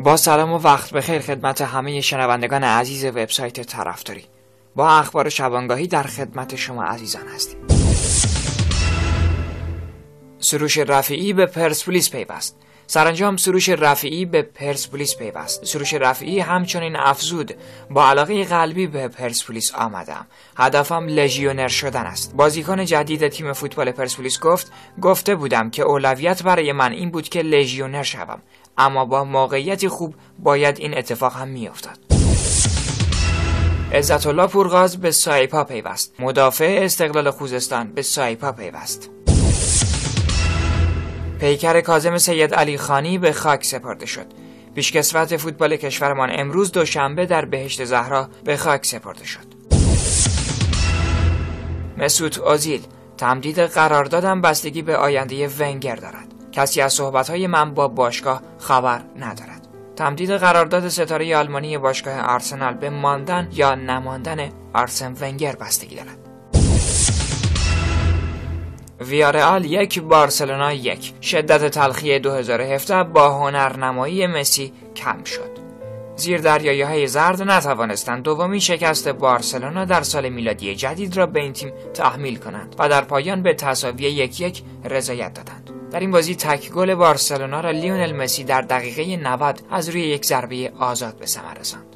با سلام و وقت بخیر خدمت همه شنوندگان عزیز وبسایت طرفداری. با اخبار شبانگاهی در خدمت شما عزیزان هستیم. سروش رفیعی به پرسپولیس پیوست. سرانجام سروش رفیعی به پرسپولیس پیوست. سروش رفیعی همچنین افزود: با علاقه قلبی به پرسپولیس آمدم. هدفم لژیونر شدن است. بازیکن جدید تیم فوتبال پرسپولیس گفته بودم که اولویت برای من این بود که لژیونر شوم، اما با موقعیتی خوب باید این اتفاق هم میافتاد. عزت‌الله پورغاز به سایپا پیوست. مدافع استقلال خوزستان به سایپا پیوست. پیکر کاظم سید علی خانی به خاک سپرده شد. پیشکسوت فوتبال کشورمان امروز دوشنبه در بهشت زهرا به خاک سپرده شد. مسعود اوزیل: تمدید قراردادم بستگی به آینده ونگر دارد. کسی از صحبت‌های من با باشگاه خبر ندارد. تمدید قرارداد ستاره آلمانی باشگاه آرسنال به ماندن یا نماندن آرسن ونگر بستگی دارد. ویارئال 1 بارسلونا 1. شدت تلخی 2017 با هنرنمایی مسی کم شد. زیردریایی‌های زرد نتوانستند دومین شکست بارسلونا در سال میلادی جدید را به این تیم تحمیل کنند و در پایان به تساوی 1-1 رضایت دادند. در این بازی تک گل بارسلونا را لیونل مسی در دقیقه 90 از روی یک ضربه آزاد به ثمر رساند.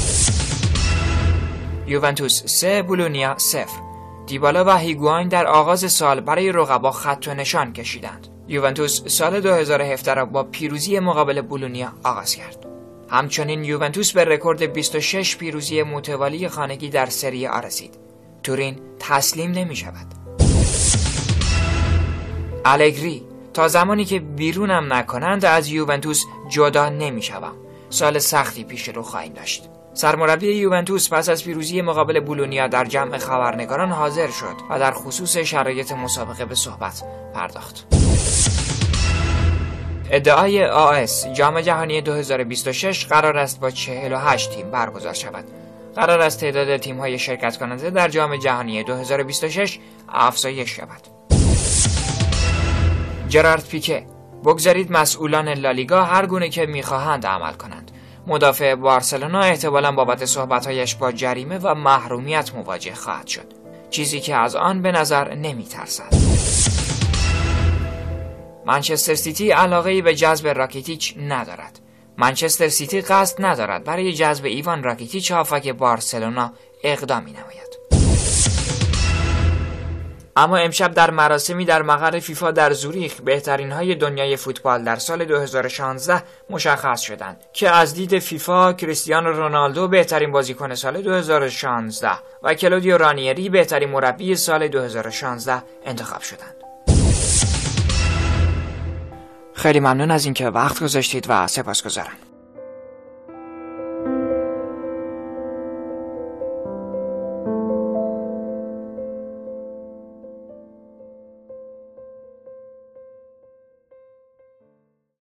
یوونتوس 3 بولونیا 0. دیبالا و هیگواین در آغاز سال برای رقبا خط و نشان کشیدند. یوونتوس سال 2017 را با پیروزی مقابل بولونیا آغاز کرد. همچنین یوونتوس به رکورد 26 پیروزی متوالی خانگی در سری آ رسید. تورین تسلیم نمی شود. الگری: تا زمانی که بیرونم نکنند از یوونتوس جدا نمی شوم. سال سختی پیش رو خواهیم داشت. سرمربی یوونتوس پس از پیروزی مقابل بولونیا در جمع خبرنگاران حاضر شد و در خصوص شرایط مسابقه به صحبت پرداخت. ادعای آس: جام جهانی 2026 قرار است با 48 تیم برگزار شود. قرار است تعداد تیم‌های شرکت کننده در جام جهانی 2026 افزایش یابد. جرارد پیکه: بگذارید مسئولان لالیگا هر گونه که می‌خواهند عمل کنند. مدافع بارسلونا احتمالاً بابت صحبت‌هایش با جریمه و محرومیت مواجه خواهد شد، چیزی که از آن به نظر نمی‌ترسد. منچستر سیتی علاقه‌ای به جذب راکیتیچ ندارد. منچستر سیتی قصد ندارد برای جذب ایوان راکیتیچ هافک بارسلونا اقدامی نماید. اما امشب در مراسمی در مقر فیفا در زوریخ بهترین‌های دنیای فوتبال در سال 2016 مشخص شدند که از دید فیفا کریستیانو رونالدو بهترین بازیکن سال 2016 و کلودیو رانیری بهترین مربی سال 2016 انتخاب شدند. خیلی ممنون از اینکه وقت گذاشتید و سپاسگزارم.